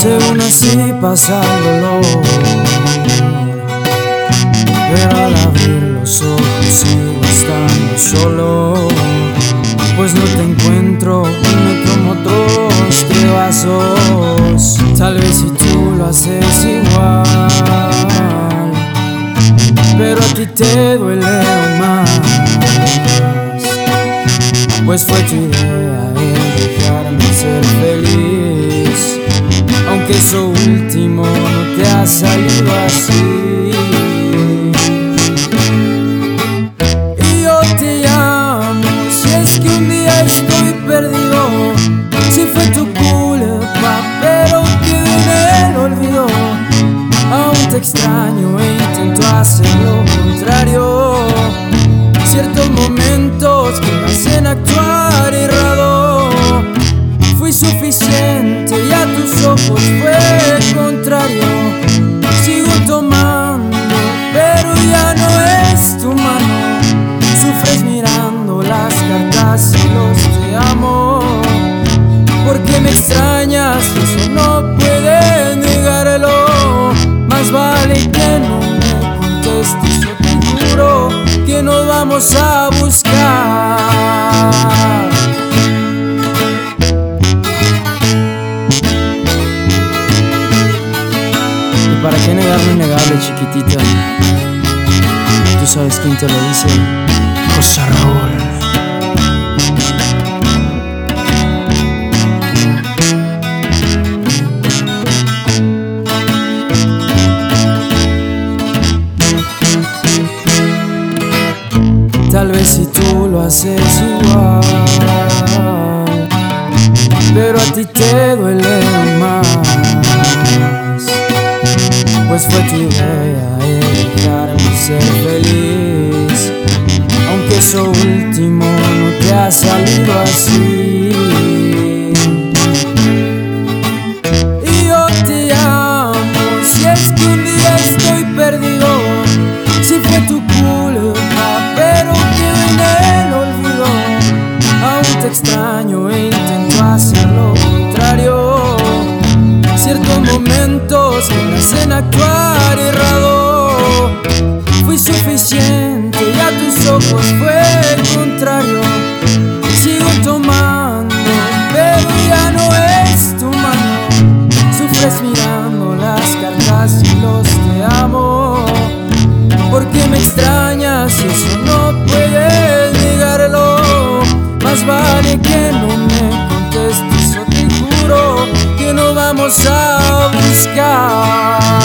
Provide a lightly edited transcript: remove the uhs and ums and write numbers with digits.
Según así pasa el dolor, pero al abrir los ojos sigo estando solo, pues no te encuentro y me tomo otros 3 vasos. Tal vez si tú lo haces igual, pero a ti te duele más, pues fue tu idea el dejarme ser feliz, aunque eso último no te ha salido así. Y yo te llamo si es que un día estoy perdido, si fue tu culpa pero quedé en el olvido. Aún te extraño e intento hacer lo contrario, ciertos momentos que me hacen actuar errado. Fui suficiente y a tus ojos fue contrario. Sigo tomando, pero ya no es tu mano. Sufres mirando las cartas y los te amo, porque me extrañas y eso no puedes negarlo. Más vale que no me contestes, yo te juro que nos vamos a buscar. ¿Y para qué negar lo innegable, chiquitita? Tú sabes quién te lo dice, José Raúl. Tal vez si tú lo haces igual, pero a ti te duele más, pues fue tu idea el dejarme ser feliz, aunque eso último no te ha salido así. Y yo te llamo si es que un día estoy perdido, si fue tu culpa pero quedé en el olvido. Aún te extraño e intento hacer lo contrario, ciertos momentos que me hacen actuar errado. Fui suficiente y a tus ojos fue el contrario. Sigo tomando, pero ya no es tu mano. Sufres mirando las cartas y los te amo, porque me extrañas y eso no puedes negarlo. Más vale que no me contestes, yo te juro que nos vamos a buscar.